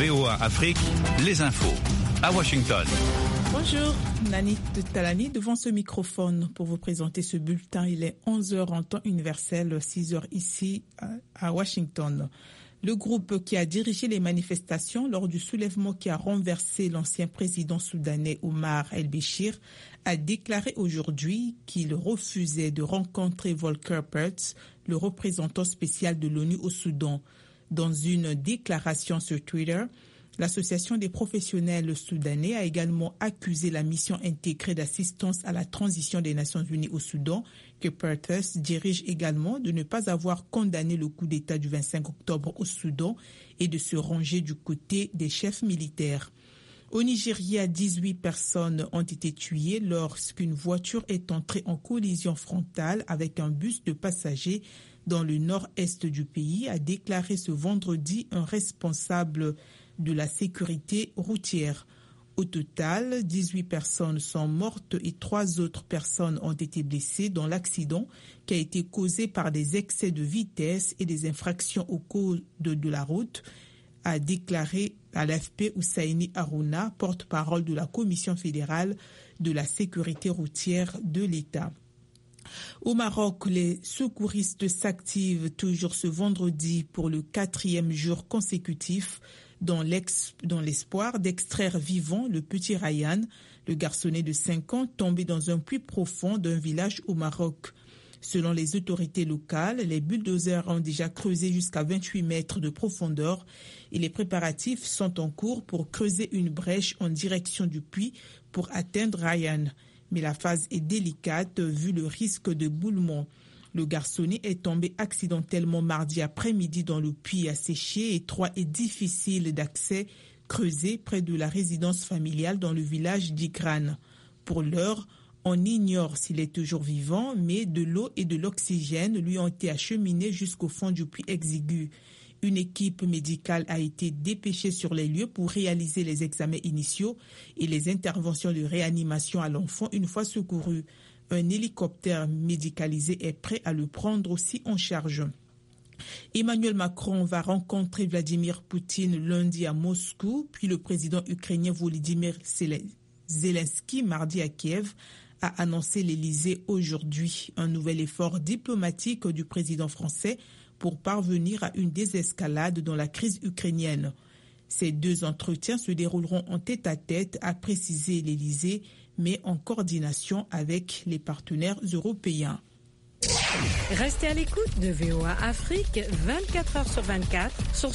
VOA Afrique, les infos. À Washington. Bonjour, Nani de Talani devant ce microphone pour vous présenter ce bulletin. Il est 11h en temps universel, 6h ici à Washington. Le groupe qui a dirigé les manifestations lors du soulèvement qui a renversé l'ancien président soudanais Omar el-Béchir a déclaré aujourd'hui qu'il refusait de rencontrer Volker Perthes, le représentant spécial de l'ONU au Soudan. Dans une déclaration sur Twitter, l'Association des professionnels soudanais a également accusé la mission intégrée d'assistance à la transition des Nations Unies au Soudan, que Perthes dirige également, de ne pas avoir condamné le coup d'État du 25 octobre au Soudan et de se ranger du côté des chefs militaires. Au Nigeria, 18 personnes ont été tuées lorsqu'une voiture est entrée en collision frontale avec un bus de passagers dans le nord-est du pays, a déclaré ce vendredi un responsable de la sécurité routière. Au total, 18 personnes sont mortes et 3 autres personnes ont été blessées dans l'accident qui a été causé par des excès de vitesse et des infractions au code de la route, a déclaré à l'AFP Hussaini Harouna, porte-parole de la Commission fédérale de la sécurité routière de l'État. Au Maroc, les secouristes s'activent toujours ce vendredi pour le 4e jour consécutif dans l'espoir d'extraire vivant le petit Ryan, le garçonnet de 5 ans tombé dans un puits profond d'un village au Maroc. Selon les autorités locales, les bulldozers ont déjà creusé jusqu'à 28 mètres de profondeur et les préparatifs sont en cours pour creuser une brèche en direction du puits pour atteindre Ryan. Mais la phase est délicate vu le risque de boulement. Le garçonnet est tombé accidentellement mardi après-midi dans le puits asséché, étroit et difficile d'accès, creusé près de la résidence familiale dans le village d'Igran. Pour l'heure, on ignore s'il est toujours vivant, mais de l'eau et de l'oxygène lui ont été acheminés jusqu'au fond du puits exigu. Une équipe médicale a été dépêchée sur les lieux pour réaliser les examens initiaux et les interventions de réanimation à l'enfant une fois secouru. Un hélicoptère médicalisé est prêt à le prendre aussi en charge. Emmanuel Macron va rencontrer Vladimir Poutine lundi à Moscou, puis le président ukrainien Volodymyr Zelensky mardi à Kiev, a annoncé l'Élysée aujourd'hui. Un nouvel effort diplomatique du président français pour parvenir à une désescalade dans la crise ukrainienne. Ces 2 entretiens se dérouleront en tête-à-tête, a précisé l'Élysée, mais en coordination avec les partenaires européens. Restez à l'écoute de VOA Afrique 24 heures sur 24 sur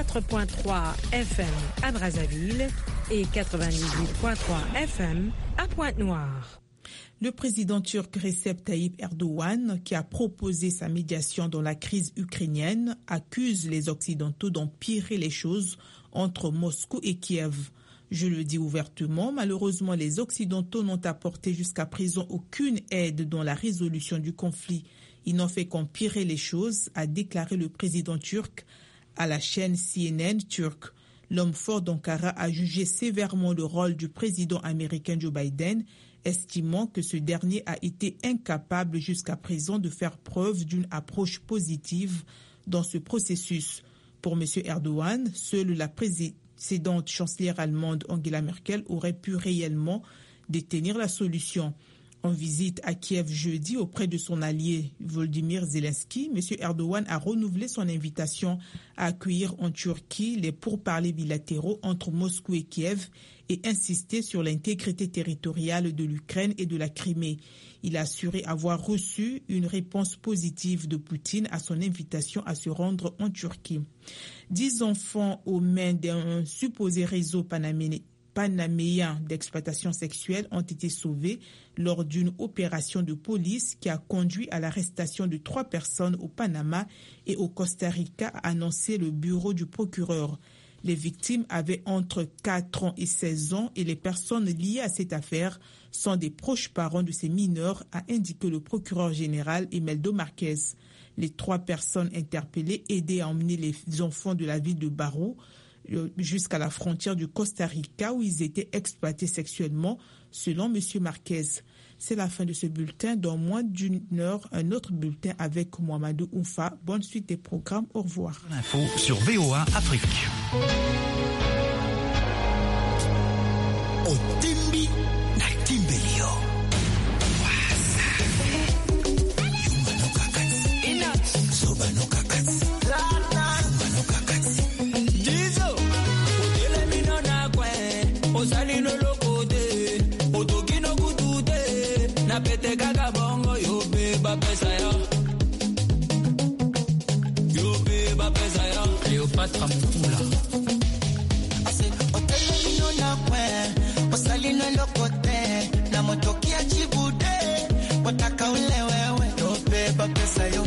104.3 FM à Brazzaville et 98.3 FM à Pointe-Noire. Le président turc Recep Tayyip Erdogan, qui a proposé sa médiation dans la crise ukrainienne, accuse les Occidentaux d'empirer les choses entre Moscou et Kiev. Je le dis ouvertement, malheureusement, les Occidentaux n'ont apporté jusqu'à présent aucune aide dans la résolution du conflit. Ils n'ont fait qu'empirer les choses, a déclaré le président turc à la chaîne CNN turque. L'homme fort d'Ankara a jugé sévèrement le rôle du président américain Joe Biden, estimant que ce dernier a été incapable jusqu'à présent de faire preuve d'une approche positive dans ce processus. Pour M. Erdogan, seule la précédente chancelière allemande Angela Merkel aurait pu réellement détenir la solution. En visite à Kiev jeudi auprès de son allié Volodymyr Zelensky, M. Erdogan a renouvelé son invitation à accueillir en Turquie les pourparlers bilatéraux entre Moscou et Kiev et insisté sur l'intégrité territoriale de l'Ukraine et de la Crimée. Il a assuré avoir reçu une réponse positive de Poutine à son invitation à se rendre en Turquie. 10 enfants aux mains d'un supposé réseau panaméen d'exploitation sexuelle ont été sauvés lors d'une opération de police qui a conduit à l'arrestation de 3 personnes au Panama et au Costa Rica, a annoncé le bureau du procureur. Les victimes avaient entre 4 ans et 16 ans et les personnes liées à cette affaire sont des proches parents de ces mineurs, a indiqué le procureur général Imeldo Marquez. Les 3 personnes interpellées aidaient à emmener les enfants de la ville de Barrow jusqu'à la frontière du Costa Rica où ils étaient exploités sexuellement, selon M. Marquez. C'est la fin de ce bulletin. Dans moins d'une heure, un autre bulletin avec Mohamedou Oumfa. Bonne suite des programmes. Au revoir. Info sur VOA Afrique. Otimbi na Timbelio. Wasa. Yuma no kakatsi. Ina. Soba no kakatsi. Lata. Yuma no kakatsi. Jizo. Odele mino na kwe. Osali no lokote. Otoki no kutute. Na pete kaka bongo. Yo beba pesa ya. Yo beba pesa ya. Cleopatra Mutula. Osalino lokote na motokia chibude wataka ule wewe yo beba pesa yo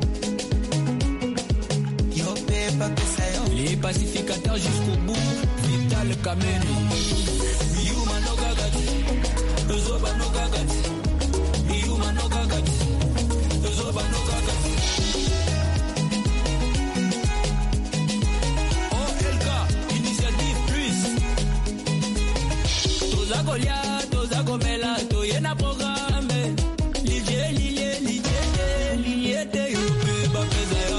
beba pesa yo les pacificateurs jusqu'au bout Vital Kameni Yuma no gagati Zoba no gagati Yuma no gagati Zoba no gagati OLK Initiative Plus Goliath, Zagomela, Toyena programme. Lilie, you beba pesaya.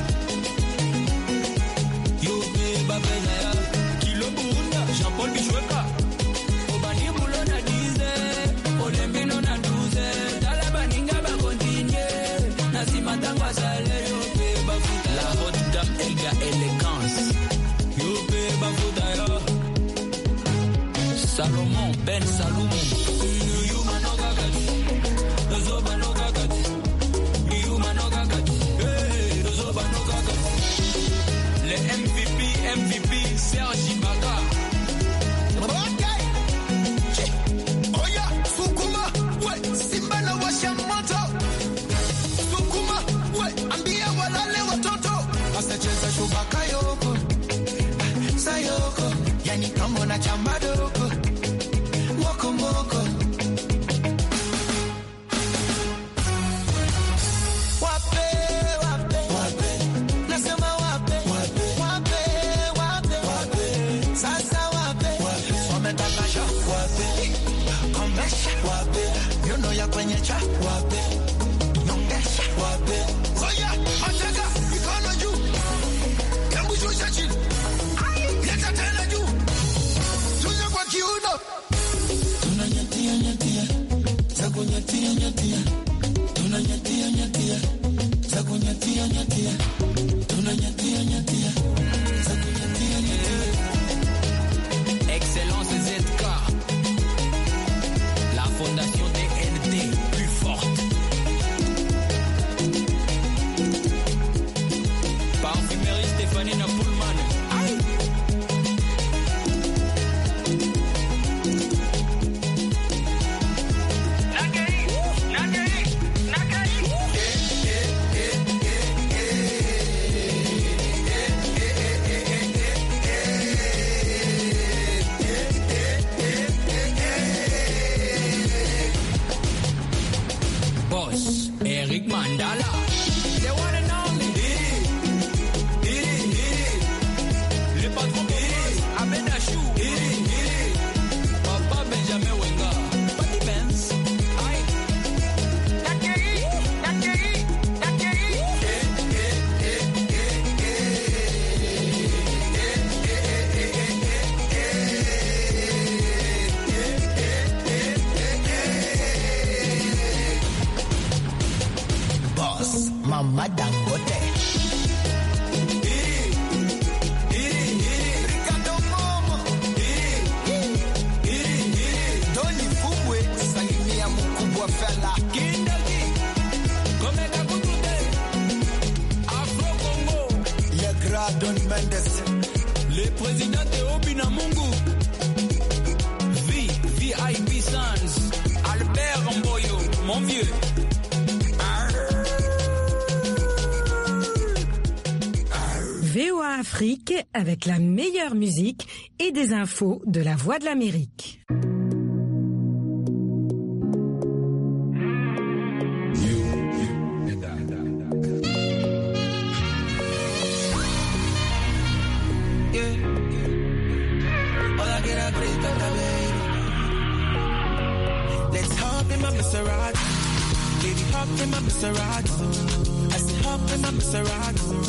You beba pesaya. Kilo Bunda, Jean-Paul Bichweka. Obani Boulona 10, Olembino na 12. Talabaninga ba continuer. Nasima tangwa sale, you beba futa. La haute dame Elga Elegance. You beba futa ya. Salomon Ben Salomon Yuma no gagati Zoba no gagati Yuma no gagati Zoba no gagati Le MVP Serge Ibaka. Okay. Oya Sukuma we Simba na washa moto Sukuma we ambia walale watoto asacheza shubaka yoko sayoko yani kama na chambado Moko. Wape. Nasema wape. Sasa wape. Wametakasha wape. Kombesha wape. Yono ya kwenye cha wape. Nongesha wape. Oya, mateka, mikono juu. Kambu shusha chini. Leta tena juu. Tunya kwa kiuno. Nyatia, zakunyatia, tunanyatia, zakunyatia, tunanyatia, zakunyatia. Excellence ZK, la fondation DNT, plus forte. Parfumerie Stéphanie Napoulman. Eric Mandala, the one and only. Le patron Abedachou, Papa Benjamin Wenga, Patty Benz, Mama Dangote. Ricardo Momo. Doni Fubwe. Salimia mkubwa fella. Kindaki. Komeka kutute. Afro Congo. Le grand Don Mendes. Le président de Obina Mungu. VIP Sans. Albert Mboyo. Mon vieux. VOA Afrique avec la meilleure musique et des infos de la Voix de l'Amérique. Let's hop in my Maserati. Baby, hop in my Maserati. I said hop in my Maserati.